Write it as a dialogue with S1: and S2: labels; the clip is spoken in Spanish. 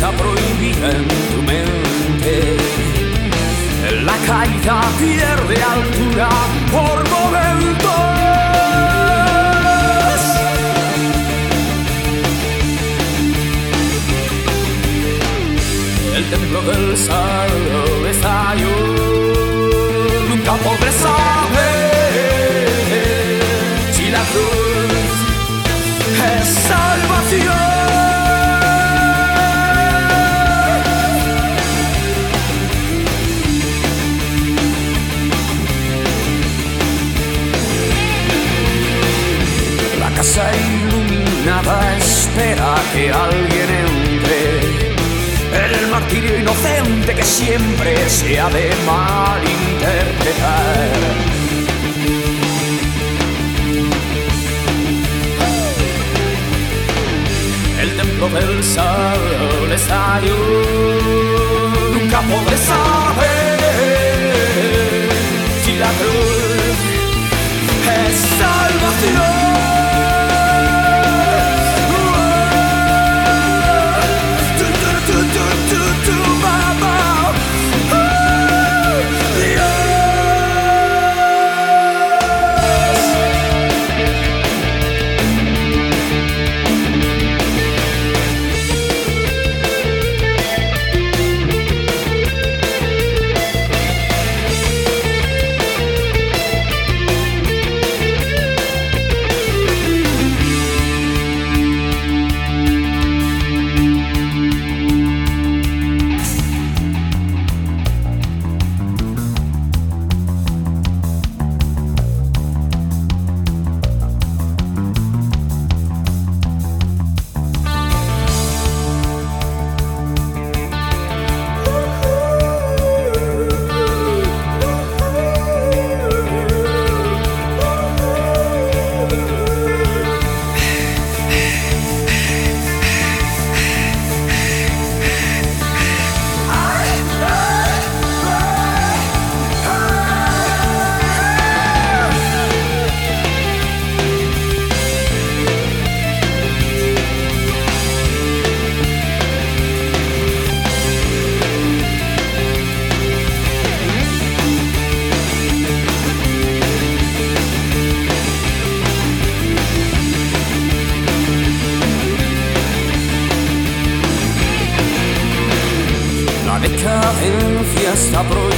S1: fiesta prohibida en tu mente. La caída pierde altura por momentos. El templo del sol estalló. Nunca podré saber si la cruz es salvación. La casa iluminada espera que alguien entre. El martirio inocente que siempre se ha de malinterpretar. El templo del sol estalló. Nunca podré saber si la cruz es salvación. La decadencia está prohibida.